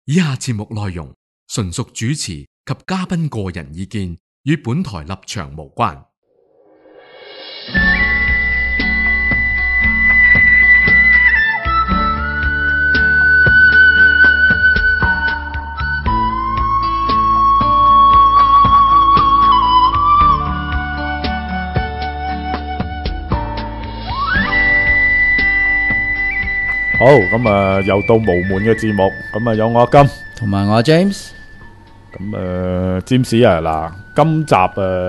以下節目內容純屬主持及嘉賓個人意見，與本台立場無關。 好，咁啊又到無門嘅節目，咁啊有我阿金同埋我阿 James， 咁James啊，嗱，今集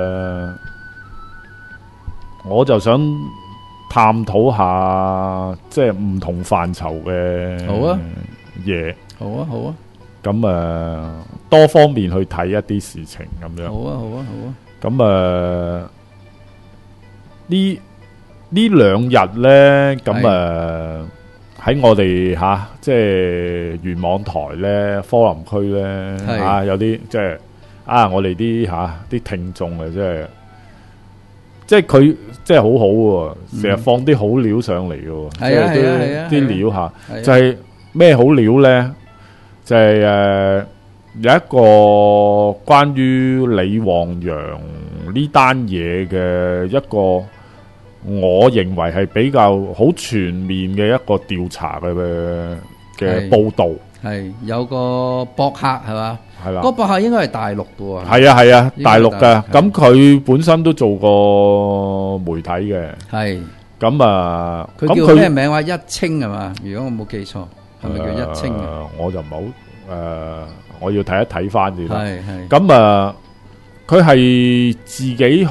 我就想探討下即係唔同範疇嘅好啊嘢， 好啊好啊， 咁多方面去睇一啲事情咁樣， 好啊好啊好啊， 咁呢兩日咧，咁喺我哋即係元網台咧、科林區咧有啲即係我哋啲啲聽眾即係佢即係好好喎，成日放啲好料上嚟嘅，即係啲料就係咩好料咧？就係有一個關於李旺陽呢單嘢嘅一個。我認為係比較好全面嘅一個調查嘅報導， 係有個博客係嘛？係啦，個博客應該係大陸嘅喎。 係啊，大陸嘅。咁佢本身都做過媒體嘅。係。咁佢叫咩名話？一清係嘛？如果我冇記錯，係咪叫一清？ 我就唔好我要睇一睇翻先啦。係。咁佢係自己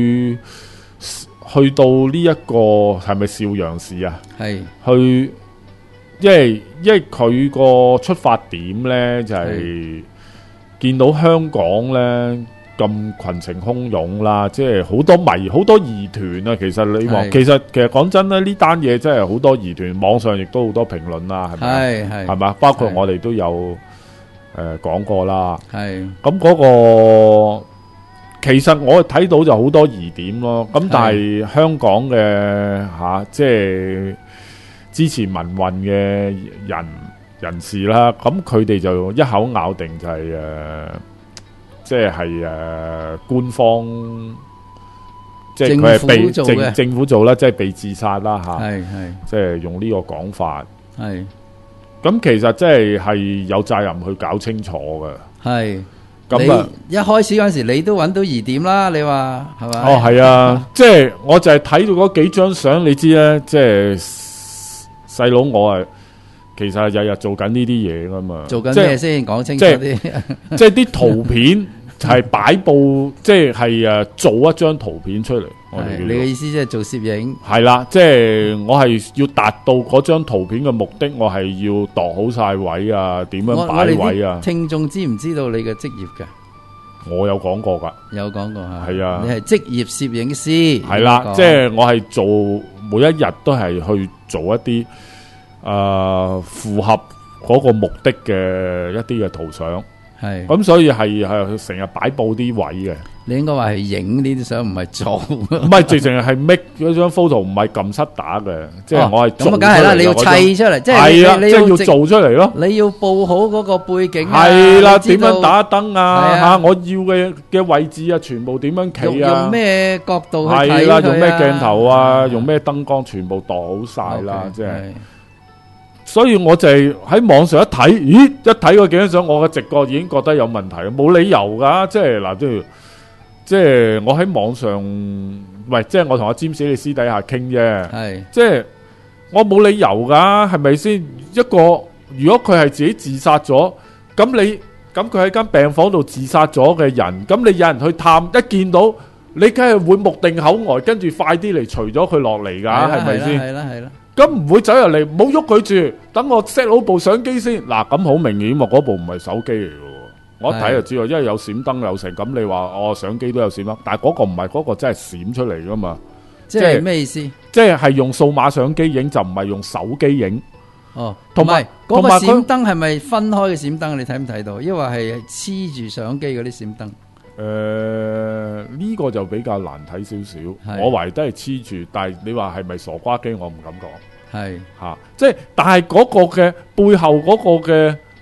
去到呢一個係咪邵陽市啊？係去，因為佢個出發點咧就係見到香港咧咁群情洶湧啦，即係好多疑團啊。其實你話其實講真咧，呢單嘢真係好多疑團，網上亦都好多評論啦，係咪？係嘛？包括我哋都有講過啦。係咁嗰個。其實我睇到就好多疑點咯，咁但係香港嘅即係支持民運嘅人士啦，咁佢哋就一口咬定就係即係官方，即係佢係被政府做啦，即係被自殺啦即係用呢個講法。係咁，其實即係有責任去搞清楚嘅。係。 你一開始嗰陣時，你都揾到疑點啦，你話係咪？ 哦，係啊，即係我就係睇到嗰幾張相，你知咧，即係細佬我其實日日做緊呢啲嘢噶嘛。做緊咩先？講清楚啲。即係啲圖片係擺佈，即係做一張圖片出嚟。 你嘅意思即係做攝影？係啦，即係我係要達到嗰張圖片嘅目的，我係要度好晒位啊，點樣擺位啊？ 聽眾知唔知道你嘅職業㗎？ 我有講過㗎，有講過嚇。 係啊， 你係職業攝影師。係啦，即係我係做每一日都係去做一啲符合嗰個目的嘅一啲嘅圖相。係咁，所以係成日擺佈啲位嘅。 你應該話係影呢啲相，唔係做。 唔係，直情係 make 嗰張 photo， 唔係撳失打嘅，即係我係做。咁啊，梗係啦，你要砌出嚟，即係你要做出嚟咯。 你要佈好嗰個背景。 係啦，點樣打燈啊？我要嘅位置啊，全部點樣企啊？ 用咩角度去睇佢啊？ 係啦，用咩鏡頭啊？用咩燈光，全部度好晒啦，即係。所以我就係喺網上一睇，咦？一睇個景相，我嘅直覺已經覺得有問題，冇理由噶，即係嗱，即係我喺網上，喂，即係我同阿詹士你私底下傾啫，係，即係我冇理由噶，係咪先？一個如果佢係自己自殺咗，咁佢喺間病房度自殺咗嘅人，咁你有人去探，一見到你，梗係會目定口呆，跟住快啲嚟除咗佢落嚟噶，係咪先？係啦係啦。咁唔會走入嚟，唔好喐佢住，等我 set 好部相機先。嗱，咁好明顯喎，嗰部唔係手機嚟嘅，我一睇就知道，因為有閃燈有成。咁你話相機都有閃燈，但係嗰個唔係，嗰個真係閃出嚟噶嘛？即係咩意思？即係用數碼相機影，就唔係用手機影。哦，同埋嗰個閃燈係咪分開嘅閃燈？你睇唔睇到？因為係黐住相機嗰啲閃燈。 呢個就比較難睇少少，我懷疑都係黐住，但係你話係咪傻瓜機，我唔敢講。係吓，即係但係嗰個嘅背後嗰個嘅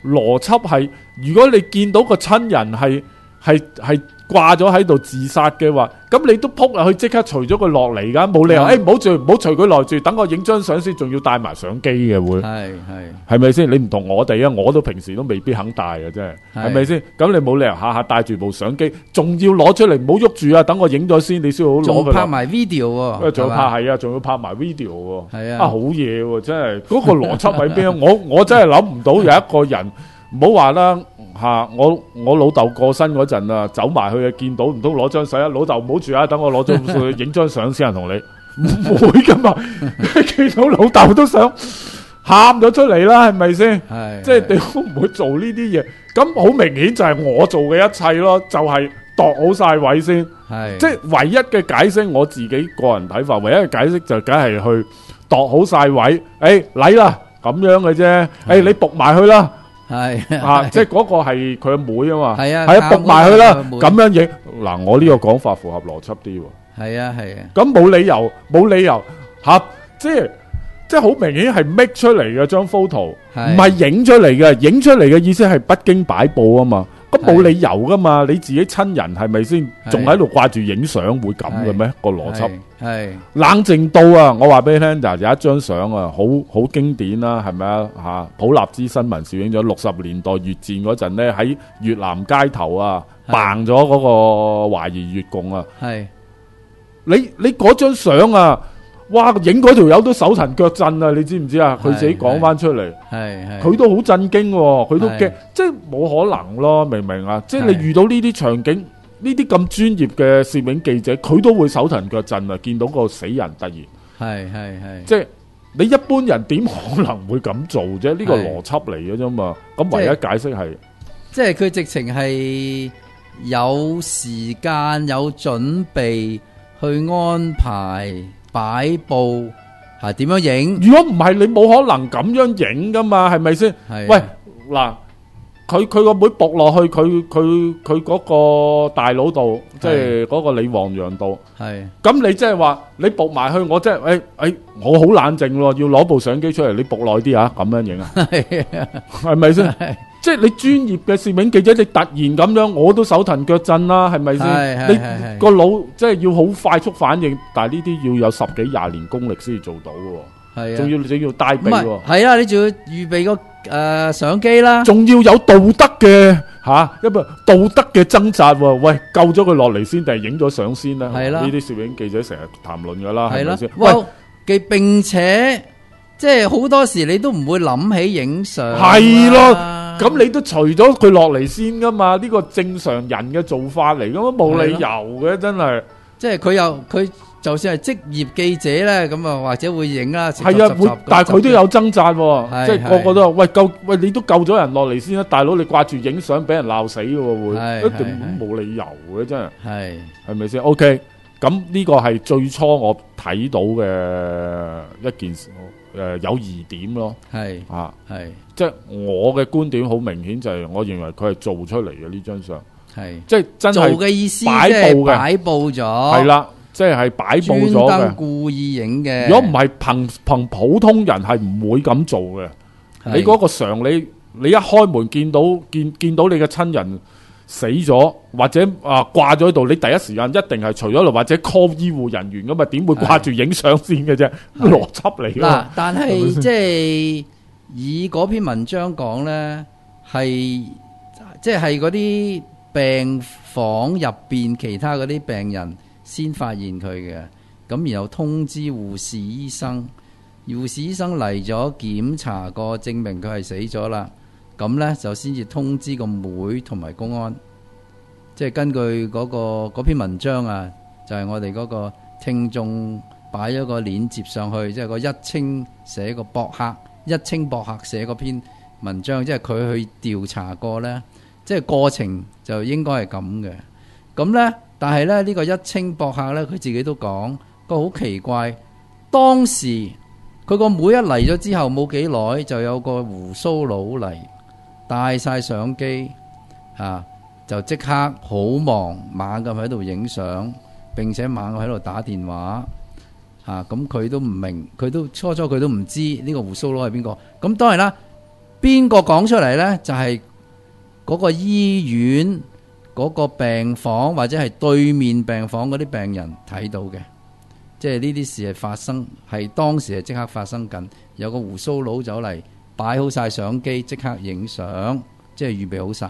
邏輯係，如果你見到個親人係掛咗喺度自殺嘅話，咁你都撲入去即刻除咗佢落嚟㗎，冇理由唔好除佢落住，等我影張相先，仲要帶埋相機嘅會，係咪先？你唔同我哋啊，我都平時都未必肯帶嘅，真係，係咪先？咁你冇理由下下帶住部相機，仲要攞出嚟唔好喐住啊，等我影咗先，你先好攞佢。仲拍埋 video 喎， 仲要拍係啊，仲要拍埋 video 喎， 係啊， 好嘢喎，真係嗰個邏輯喺邊？我真係諗唔到有一個人，唔好話啦。我老豆過身嗰陣啊，走埋去啊，見到唔通攞張相啊，老豆唔好住啊，等我攞張影張相先啊，同你唔會噶嘛，見到老豆都想喊咗出嚟啦，係咪先？即係你都唔會做呢啲嘢，咁好明顯就係我做嘅一切咯，就係度好晒位先，即係唯一嘅解釋，我自己個人睇法，唯一嘅解釋就梗係去度好晒位，嚟啦咁樣嘅啫，你仆埋去啦。即係嗰個係佢阿妹啊嘛，係啊，仆埋去啦，咁樣影嗱，我呢個講法符合邏輯啲喎，係啊，咁冇理由吓，即係好明顯係 make 出嚟嘅張 photo，唔係影出嚟嘅，影出嚟嘅意思係不經擺佈啊嘛，咁冇理由噶嘛，你自己親人係咪先，仲喺度掛住影相會咁嘅咩？個邏輯係冷靜到啊！我話俾你聽，就有一張相啊，好經典啦，係咪啊？吓，普立茲新聞攝影咗60年代越戰嗰陣咧，喺越南街頭啊，扮咗嗰個懷疑越共啊，係你嗰張相啊！哇！影嗰條友都手騰腳震啊！你知唔知啊？佢自己講翻出嚟，佢都好震驚，佢都驚，即係冇可能咯，明唔明啊？即係你遇到呢啲場景，呢啲咁專業嘅攝影記者，佢都會手騰腳震啊！見到個死人突然，即係你一般人點可能會咁做啫？呢個邏輯嚟嘅啫嘛。咁唯一解釋係， 即係佢直情係有時間有準備去安排。擺布係點樣影？ 如果唔係，你冇可能咁樣影噶嘛？係咪先？喂，嗱，佢個妹駁落去佢嗰個大佬度，即係嗰個李旺陽度。係咁，你即係話你駁埋去，我即係我好冷靜咯，要攞部相機出嚟，你駁耐啲啊，咁樣影啊？係咪先？即係你專業嘅攝影記者，你突然咁樣，我都手騰腳震啦，係咪先？你個腦即係要好快速反應，但係呢啲要有10幾20年功力先至做到嘅，係啊，仲要帶備喎， 係啊，你仲要預備個相機啦， 仲要有道德嘅一個道德嘅掙扎喎，喂，救咗佢落嚟先定係影咗相先啦？係啦，呢啲攝影記者成日談論噶啦，係咪先？ 喂，並且即係好多時你都唔會諗起影相， 係咯。咁你都除咗佢落嚟先噶嘛？呢個正常人嘅做法嚟噶嘛，冇理由嘅，真係。即係佢就算係職業記者咧，咁啊或者會影啦。 係啊，會，但係佢都有掙扎喎，即係個個都話喂你都救咗人落嚟先啦，大佬你掛住影相俾人鬧死嘅會，一定冇理由嘅真係。係咪先 ？OK，咁呢個係最初我睇到嘅一件事。有疑點咯，係即係我嘅觀點好明顯就係，我認為佢係做出嚟嘅呢張相，係即係真係做嘅意思，即係擺佈咗，係啦， 即係擺佈咗嘅，專登故意影嘅。 如果唔係憑普通人係唔會咁做嘅。你嗰個相，你一開門見到你嘅親人死咗或者掛咗喺度，你第一時間一定係除咗嚟或者 call 醫護人員噶嘛？點會掛住影相先嘅啫？邏輯嚟噶。嗱， 但係即係以嗰篇文章講咧，係即係嗰啲病房入邊其他嗰啲病人先發現佢嘅，咁然後通知護士醫生，護士醫生嚟咗檢查過，證明佢係死咗啦。咁呢就先至通知個妹同埋公安，即係根據嗰篇文章啊，就係我哋嗰個聽眾擺咗個鏈接上去，即係個一清寫個博客，一清博客寫嗰篇文章，即係佢去調查過呢，即係過程就應該係咁嘅。咁呢，但係呢，呢個一清博客呢，佢自己都講個好奇怪，當時佢個妹一嚟咗之後冇幾耐，就有個鬍鬚佬嚟。帶晒相機就即刻好忙，猛咁喺度影相，並且猛咁喺度打電話咁佢都唔明，佢都初佢都唔知呢個鬍鬚佬係邊個。咁當然啦， 邊個講出嚟呢？就係嗰個醫院嗰個病房或者係對面病房嗰啲病人睇到嘅，即係呢啲事係發生，係當時係即刻發生緊。有個鬍鬚佬走嚟，擺好晒相機，即刻影相，即係預備好晒。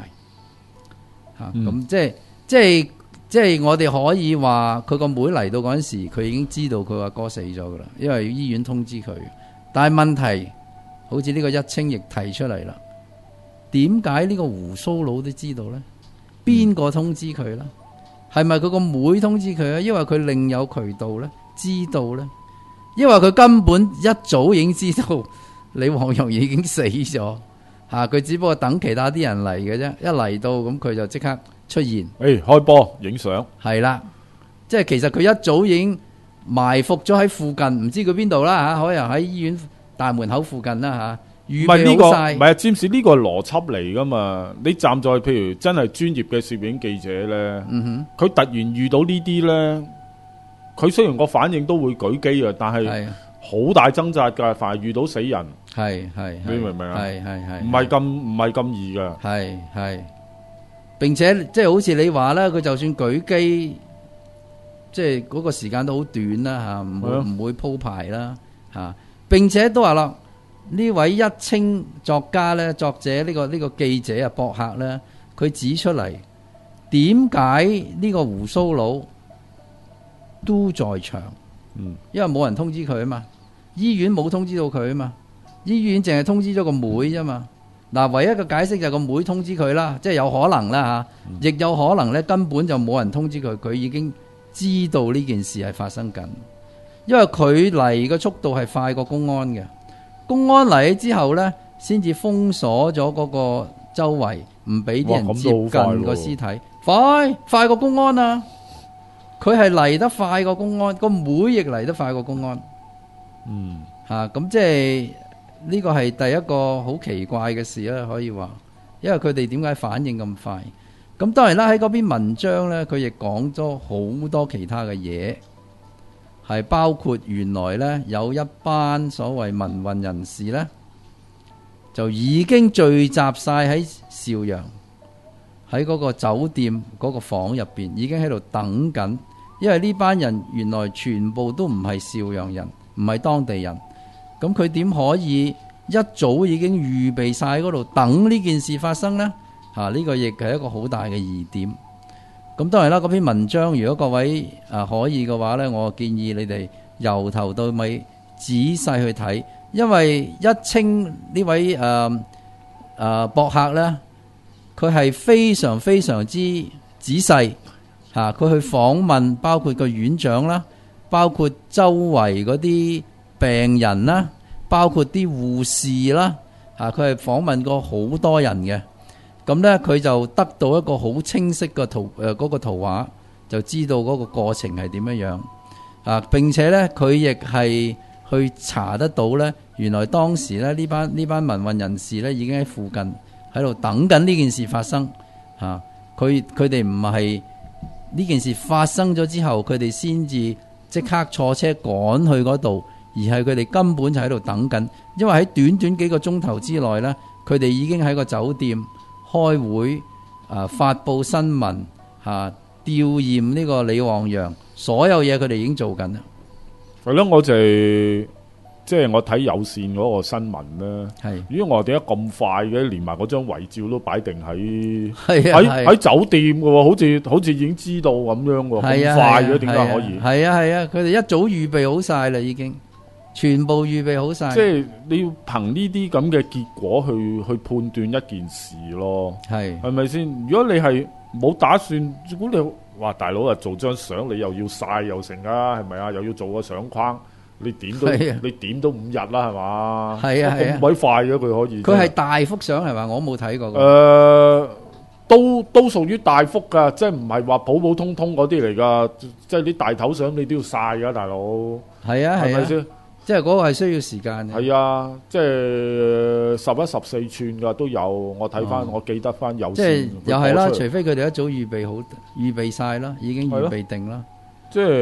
咁即係我哋可以話佢個妹嚟到嗰陣時，佢已經知道佢阿哥死咗噶啦，因為醫院通知佢。但係問題好似呢個一清亦提出嚟啦，點解呢個鬍鬚佬都知道呢？邊個通知佢呢？係咪佢個妹通知佢啊？因為佢另有渠道呢？知道呢？因為佢根本一早已經知道李黃頊已經死咗，佢只不過等其他啲人嚟嘅啫。一嚟到咁佢就即刻出現， 開波影相， 係啦，即係其實佢一早已經埋伏咗喺附近，唔知佢邊度啦吓，可能喺醫院大門口附近啦吓。預備好晒， 唔係啊，占士呢個係邏輯嚟噶嘛？你站在譬如真係專業嘅攝影記者咧，佢突然遇到呢啲咧，佢雖然個反應都會舉機啊，但係好大掙扎噶，凡係遇到死人， 係你明唔明啊？ 係唔係咁易噶， 係，並且即係好似你話啦，佢就算舉機，即係嗰個時間都好短啦吓，唔會鋪排啦吓，並且都話啦。呢位一清作家咧，作者呢個記者啊，博客咧，佢指出嚟，點解呢個鬍鬚佬都在場？因為冇人通知佢啊嘛，醫院冇通知到佢啊嘛，醫院淨係通知咗個妹啫嘛。嗱，唯一嘅解釋就係個妹通知佢啦，即係有可能啦吓，亦有可能咧根本就冇人通知佢，佢已經知道呢件事係發生緊，因為佢嚟嘅速度係快過公安嘅。公安嚟之後呢，先至封鎖咗嗰個周圍，唔俾啲人接近個屍體。快過公安啊！佢係嚟得快過公安，個妹亦嚟得快過公安。咁即係呢個係第一個好奇怪嘅事啦，可以話，因為佢哋點解反應咁快？咁當然啦，喺嗰篇文章呢，佢亦講咗好多其他嘅嘢。係包括原來呢，有一班所謂民運人士呢，就已經聚集晒喺邵陽，喺嗰個酒店嗰個房入邊，已經喺度等緊。因為呢班人原來全部都唔係邵陽人，唔係當地人，咁佢點可以一早已經預備晒喺嗰度等呢件事發生呢？呢個亦係一個好大嘅疑點。咁當然啦，嗰篇文章如果各位可以嘅話呢，我建議你哋由頭到尾仔細去睇，因為一清呢位博客呢，佢係非常非常之仔細佢去訪問包括個院長啦，包括周圍嗰啲病人啦，包括啲護士啦，佢係訪問過好多人嘅。咁呢，佢就得到一個好清晰嘅嗰個圖畫，就知道嗰個過程係點樣樣。並且呢，佢亦係去查得到呢，原來當時呢，呢班民運人士呢已經喺附近喺度等緊呢件事發生。佢哋唔係呢件事發生咗之後，佢哋先至即刻坐車趕去嗰度，而係佢哋根本就喺度等緊。因為喺短短幾個鐘頭之內呢，佢哋已經喺個酒店開會，發佈新聞，調驗呢個李黃頊，所有嘢佢哋已經做緊啦。 係咯，我即係我睇有線嗰個新聞咧。係，如果我點解咁快嘅，連埋嗰張遺照都擺定喺酒店嘅喎，好似已經知道咁樣喎，咁快嘅點解可以？ 係啊，佢哋一早預備好晒啦，已經。全部預備好晒， 即係你要憑呢啲咁嘅結果去判斷一件事咯，係咪先？如果你係冇打算，如果你話大佬啊做張相，你又要晒又成啊，係咪啊？又要做個相框，你點都5日啦，係嘛？係啊，咁鬼快嘅佢可以。佢係大幅相係嘛？我冇睇過。 都屬於大幅噶，即係唔係話普普通通嗰啲嚟噶，即係啲大頭相你都要晒噶，大佬。係啊，係咪先？ 即係嗰個係需要時間嘅。 係啊，即係11、14寸噶都有。我睇翻，我記得翻有。 即係又係啦，除非佢哋一早預備晒啦，已經預備定啦。 即係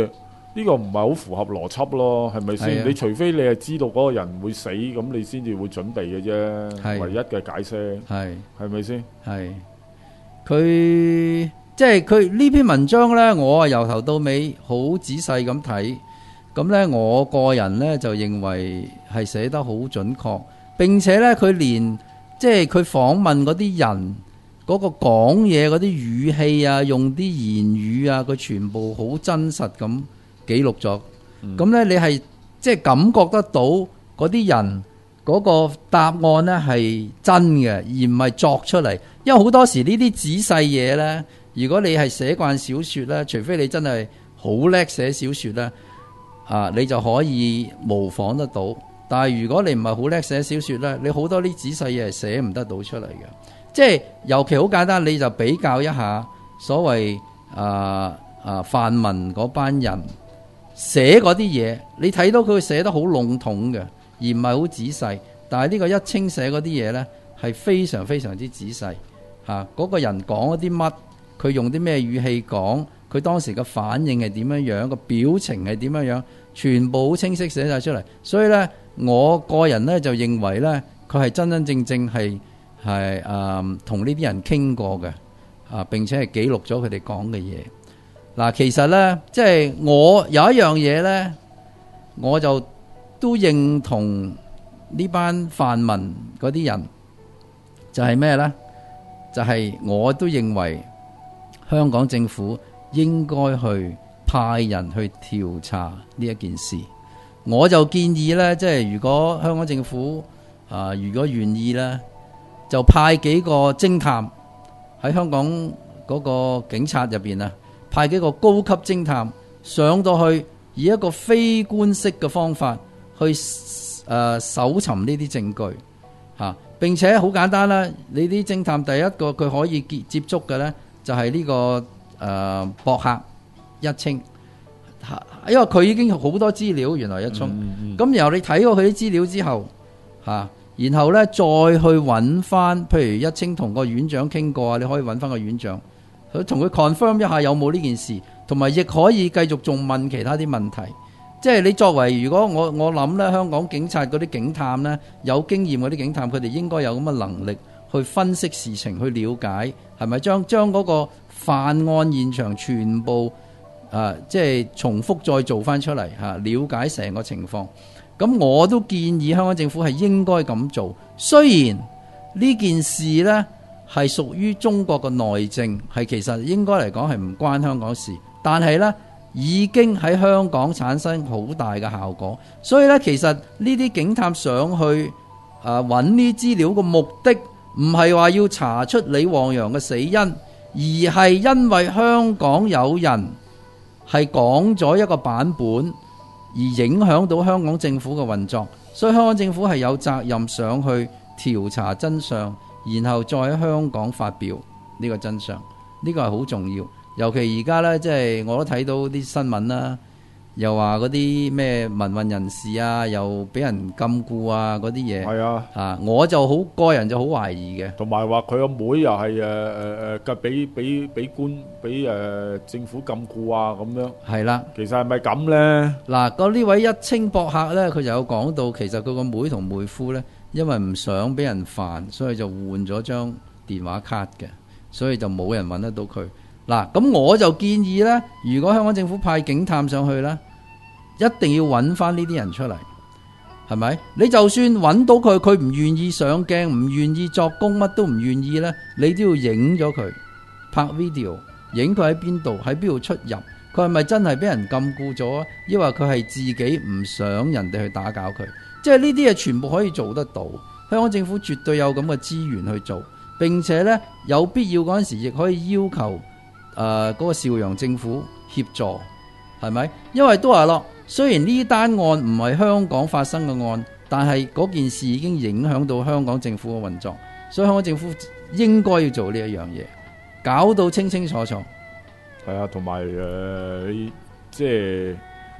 呢個唔係好符合邏輯咯，係咪先？你除非你係知道嗰個人會死，咁你先至會準備嘅啫。唯一嘅解釋係咪先？ 係佢即係佢呢篇文章呢，我由頭到尾好仔細咁睇，咁呢，我個人呢就認為係寫得好準確，並且呢，佢連即係佢訪問嗰啲人嗰個講嘢嗰啲語氣啊，用啲言語啊，佢全部好真實咁記錄咗。咁呢，你係即係感覺得到嗰啲人嗰個答案呢係真嘅，而唔係作出嚟。因為好多時呢啲仔細嘢呢，如果你係寫慣小說呢，除非你真係好叻寫小說呢，你就可以模仿得到。但係如果你唔係好叻寫小說呢，你好多啲仔細嘢係寫唔得到出嚟嘅。即係尤其好簡單，你就比較一下所謂泛民嗰班人寫嗰啲嘢，你睇到佢寫得好籠統嘅，而唔係好仔細。但係呢個一清寫嗰啲嘢呢，係非常非常之仔細。嗰個人講咗啲乜，佢用啲咩語氣講，佢當時嘅反應係點樣樣，個表情係點樣樣，全部好清晰寫晒出嚟。所以呢，我個人呢就認為呢，佢係真真正正係同呢啲人傾過嘅，並且係記錄咗佢哋講嘅嘢。嗱，其實呢，即係我有一樣嘢呢，我就都認同呢班泛民嗰啲人，就係咩呢？就係我都認為香港政府應該去派人去調查呢一件事。我就建議呢，即係如果香港政府如果願意呢，就派幾個偵探喺香港嗰個警察入邊派幾個高級偵探上到去，以一個非官式嘅方法去搜尋呢啲證據並且好簡單啦，你啲偵探第一個佢可以接觸嘅呢，就係呢個博客一清，因為佢已經好多資料原來一沖，咁然後你睇過佢啲資料之後然後呢，再去揾翻，譬如一清同個院長傾過你可以揾翻個院長，佢同佢 confirm 一下有冇呢件事，同埋亦可以繼續仲問其他啲問題。即係你作為，如果我諗呢，香港警察嗰啲警探呢，有經驗嗰啲警探，佢哋應該有咁嘅能力去分析事情，去了解係咪將嗰個犯案現場全部即係重複再做翻出嚟了解成個情況。咁我都建議香港政府係應該咁做。雖然呢件事呢係屬於中國嘅內政，係其實應該嚟講係唔關香港事，但係呢已經喺香港產生好大嘅效果。所以呢，其實呢啲警探上去揾呢資料嘅目的，唔係話要查出李旺陽嘅死因，而係因為香港有人係講咗一個版本，而影響到香港政府嘅運作。所以香港政府係有責任上去調查真相，然後再喺香港發表呢個真相。呢個係好重要。尤其而家呢，即係我都睇到啲新聞啦，又話嗰啲咩民運人士又俾人禁錮嗰啲嘢。係我就好個人就好懷疑嘅。 同埋話佢個妹又係俾政府禁錮咁樣。係啦，其實係咪咁呢？ 嗱，呢位一清博客呢，佢就有講到，其實佢個妹同妹夫呢，因為唔想俾人煩，所以就換咗張電話卡嘅，所以就冇人揾得到佢。咁我就建議呢，如果香港政府派警探上去呢，一定要揾翻呢啲人出嚟，係咪？你就算揾到佢，佢唔願意上鏡，唔願意作供，乜都唔願意呢，你都要影咗佢，拍 video， 影佢喺邊度，喺邊度出入，佢係咪真係俾人禁錮咗，抑或佢係自己唔想人哋去打攪佢？即係呢啲嘢全部可以做得到，香港政府絕對有咁嘅資源去做，並且呢，有必要嗰陣時亦可以要求嗰個邵陽政府協助，係咪？因為都話咯，雖然呢單案唔係香港發生嘅案，但係嗰件事已經影響到香港政府嘅運作，所以香港政府應該要做呢一樣嘢，搞到清清楚楚。 係啊，同埋即係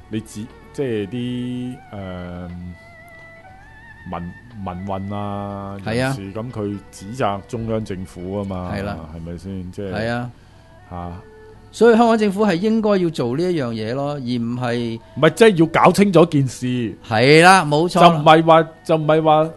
啲民運人士咁，佢指責中央政府啊嘛，係啦，係咪先？即係係啊。 所以香港政府係應該要做呢一樣嘢咯，而唔係即係要搞清楚件事。 係啦，冇錯。 就唔係話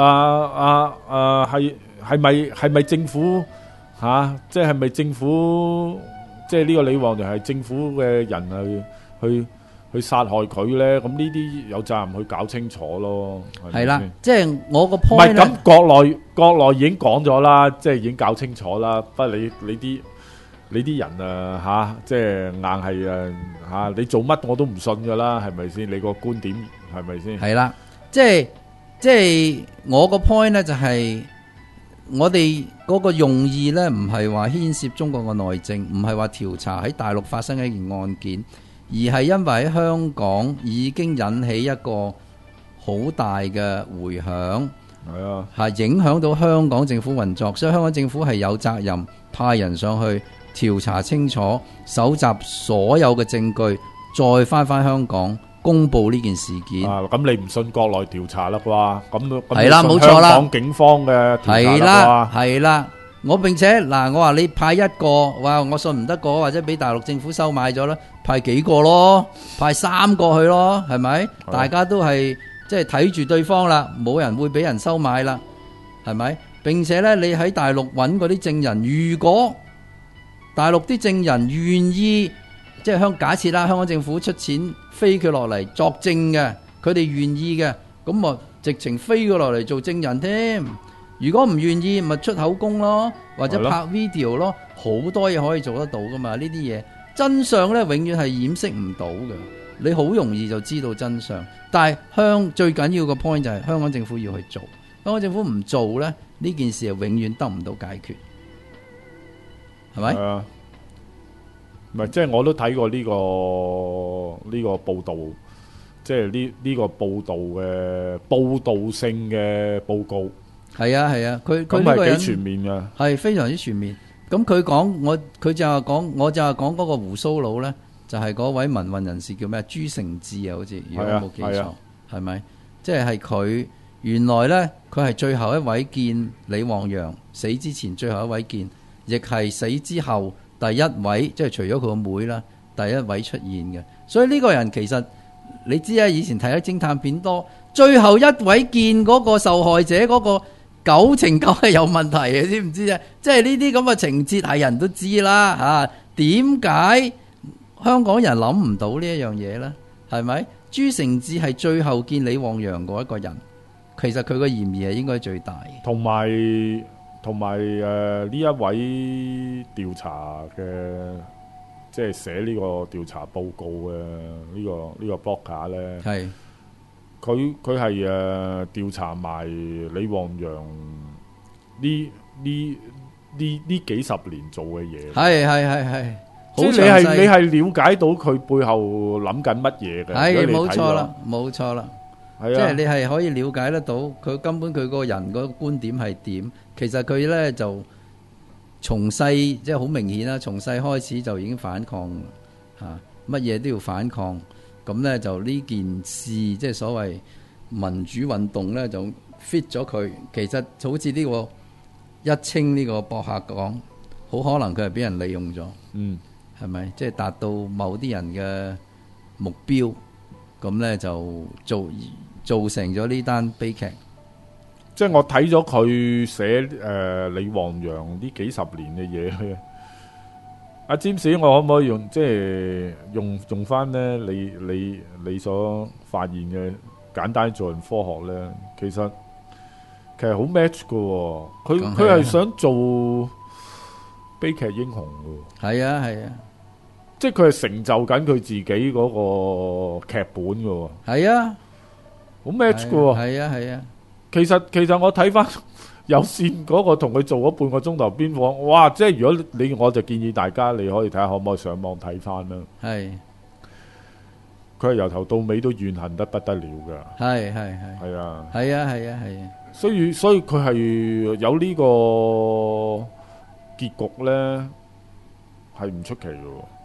係咪政府即係咪政府即係呢個李旺陽係政府嘅人去殺害佢咧？咁呢啲有責任去搞清楚咯。 係啦，即係我個 point 唔係咁，國內已經講咗啦，即係已經搞清楚啦。不過你啲人即係硬係你做乜我都唔信噶啦，係咪先？你個觀點係咪先？ 係啦，即係我個 point 咧，就係我哋嗰個用意咧，唔係話牽涉中國嘅內政，唔係話調查喺大陸發生嘅一件案件，而係因為喺香港已經引起一個好大嘅迴響，係影響到香港政府運作，所以香港政府係有責任派人上去調查清楚，搜集所有嘅證據，再翻香港公佈呢件事件。 咁你唔信國內調查啦啩？咁係啦，冇錯啦。 香港警方嘅調查啦啩？ 係啦。我並且我話你派一個，哇！我信唔得過，或者俾大陸政府收買咗啦，派幾個咯，派3個去咯，係咪？大家都係即係睇住對方啦，冇人會俾人收買啦，係咪？並且呢，你喺大陸揾嗰啲證人，如果大陸啲證人願意，即係假設啦，香港政府出錢飛佢落嚟作證嘅，佢哋願意嘅，咁啊直情飛佢落嚟做證人添。如果唔願意，咪出口供咯，或者拍 video 咯，好多嘢可以做得到噶嘛。呢啲嘢真相呢，永遠係掩飾唔到嘅，你好容易就知道真相。但係最緊要個 point 就係香港政府要去做，香港政府唔做呢，呢件事係永遠得唔到解決。係咪？ 唔係，即係我都睇過呢個報道，即係呢個報道嘅報道性嘅報告。 係啊，佢咁係幾全面㗎？ 係非常之全面。咁佢講佢就係講，我就係講嗰個鬍鬚佬咧，就係嗰位民運人士叫咩？朱成志啊，好似如果我冇記錯，係咪？即係佢原來咧，佢係最後一位見李旺陽死之前最後一位見。亦係死之後第一位，即係除咗佢個妹啦，第一位出現嘅。所以呢個人其實你知啊，以前睇得偵探片多，最後一位見嗰個受害者嗰個9成9係有問題嘅，知唔知啊？即係呢啲咁嘅情節係人都知啦嚇。點解香港人諗唔到呢一樣嘢呢？係咪？朱成志係最後見李旺陽嗰一個人，其實佢個嫌疑係應該最大嘅。 同埋呢一位調查嘅，即係寫呢個調查報告嘅呢個 blogger 咧，係佢係調查埋李旺陽呢幾十年做嘅嘢，係，即係你係了解到佢背後諗緊乜嘢嘅，係冇錯啦。即係你係可以了解得到佢根本佢個人個觀點係點。其實佢呢就從細即係好明顯啦，從細開始就已經反抗嚇，乜嘢都要反抗。咁呢就呢件事即係所謂民主運動呢就 fit 咗佢。其實好似呢個一清呢個博客講，好可能佢係俾人利用咗，係咪？即係達到某啲人嘅目標，咁呢就造成咗呢單悲劇。 即係我睇咗佢寫李旺陽呢幾十年嘅嘢，阿詹士，我可唔可以用翻咧你所發現嘅簡單做人科學咧？其實好 match 㗎，佢係想做悲劇英雄㗎。係啊，即係佢係成就緊佢自己嗰個劇本㗎。係啊，好 match 㗎。係啊。其實我睇翻有線嗰個同佢做咗半個鐘頭邊房，哇！即係如果我就建議大家你可以睇下可唔可以上網睇翻啦。係，佢係由頭到尾都怨恨得不得了噶。係啊。所以佢係有呢個結局咧，係唔出奇嘅。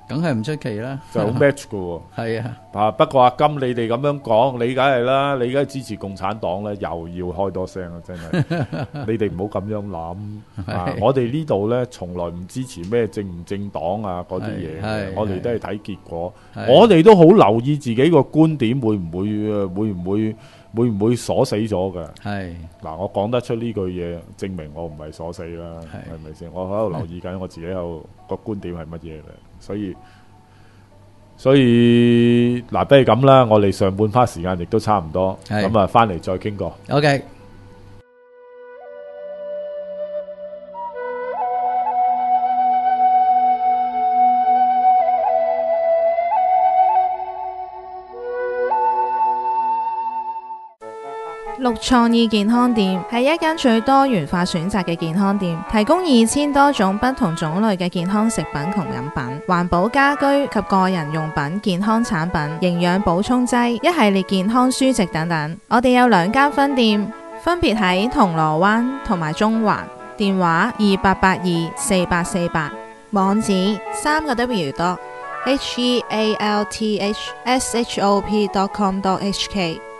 梗係唔出奇啦， 就好 match 噶喎。 係啊， 不過阿金你哋咁樣講，你梗係啦，你而家支持共產黨咧，又要開多聲啊！真係，你哋唔好咁樣諗啊！我哋呢度咧，從來唔支持咩政唔政黨啊嗰啲嘢，我哋都係睇結果。我哋都好留意自己個觀點會唔會鎖死咗㗎？係嗱，我講得出呢句嘢，證明我唔係鎖死啦，係咪先？我喺度留意緊我自己個觀點係乜嘢咧，所以嗱，不如咁啦，我哋上半 part 時間亦都差唔多，咁啊，翻嚟再傾過。 OK。 綠創意健康店係一間最多元化選擇嘅健康店，提供2000多種不同種類嘅健康食品同飲品、環保家居及個人用品、健康產品、營養補充劑、一系列健康書籍等等。我哋有2間分店，分別喺銅鑼灣同埋中環，電話28824848，網址3W.healthshop.com.hk。